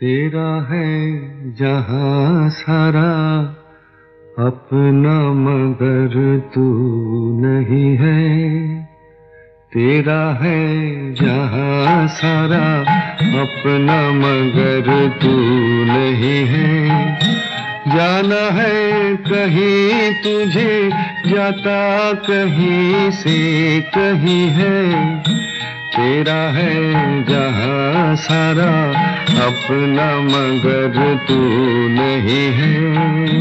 तेरा है जहां सारा अपना मगर तू नहीं है। तेरा है जहां सारा अपना मगर तू नहीं है। जाना है कहीं तुझे जाता कहीं से कहीं है। तेरा है जहां सारा अपना मगर तू नहीं है।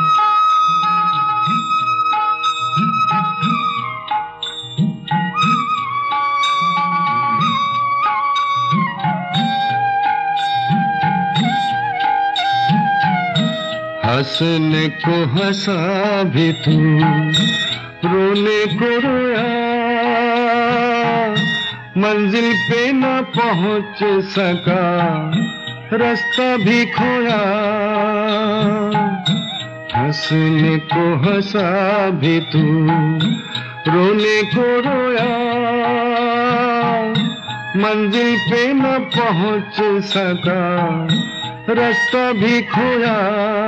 हंसने को हंसा भी तू, रोने को रोया, मंजिल पे न पहुंच सका, रास्ता भी खोया। हंसने को हंसा भी तू, रोने को रोया, मंजिल पे न पहुंच सका, रास्ता भी खोया।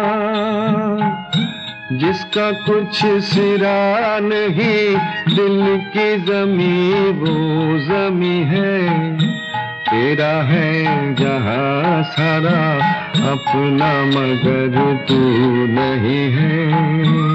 जिसका कुछ सिरा नहीं, दिल की ज़मीं वो ज़मीं है। तेरा है जहां सारा अपना मगर तू नहीं है।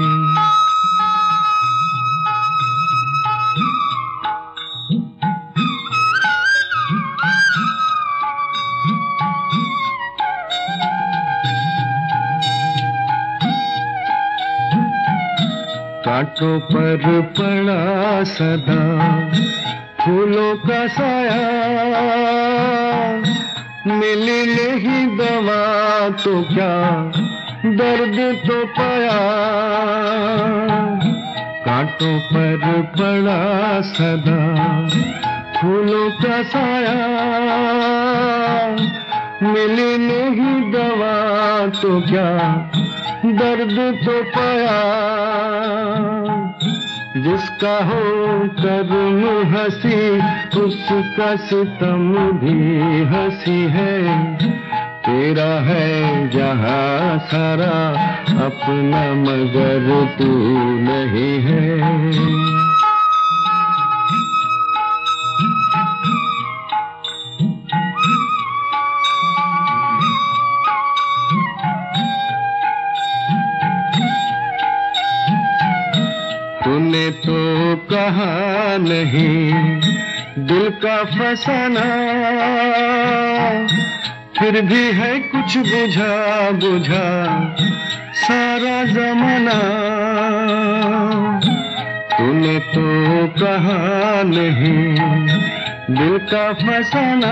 कांटों पर पड़ा सदा फूलों का साया, मिली नहीं दवा तो क्या दर्द तो पाया। कांटों पर पड़ा सदा फूलों का साया, मिली नहीं दवा तो क्या दर्द तो पाया। जिसका हो कर्म हंसी, उसका सितम भी हंसी है। तेरा है जहां सारा अपना मगर तू नहीं है। तूने तो कहा नहीं दिल का फसाना, फिर भी है कुछ बुझा बुझा सारा जमाना। तूने तो कहा नहीं दिल का फसाना,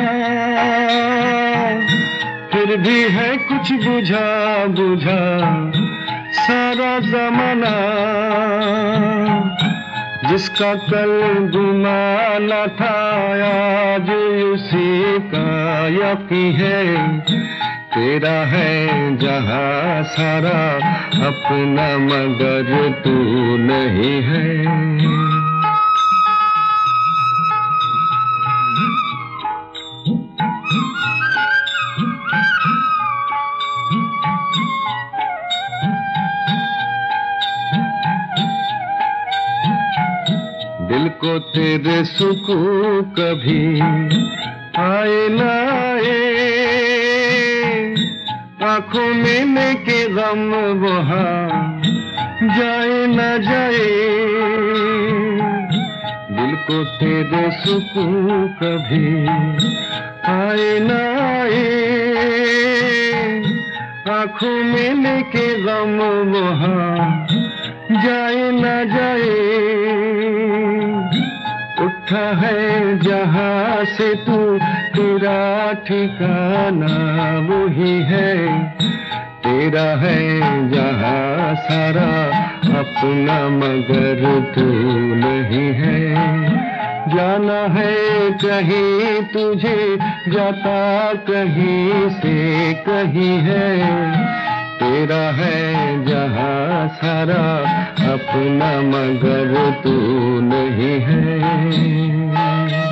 फिर भी है कुछ बुझा बुझा सारा जमाना। जिसका कल गुमाना था आज उसी का यकीन है। तेरा है जहां सारा अपना मगर तू नहीं है। दिल को तेरे सुकून कभी आए न आए, आंखों में लेके गम वहाँ जाए न जाए। दिल को तेरे सुकून कभी आए न आए, आंखों में लेके गम वहाँ जाए न जाए। उठा है जहां से तू, तेरा ठिकाना वही है। तेरा है जहां सारा अपना मगर तू नहीं है। जाना है कहीं तुझे जाता कहीं से कहीं है। तेरा है जहां सारा अपना मगर तू नहीं है।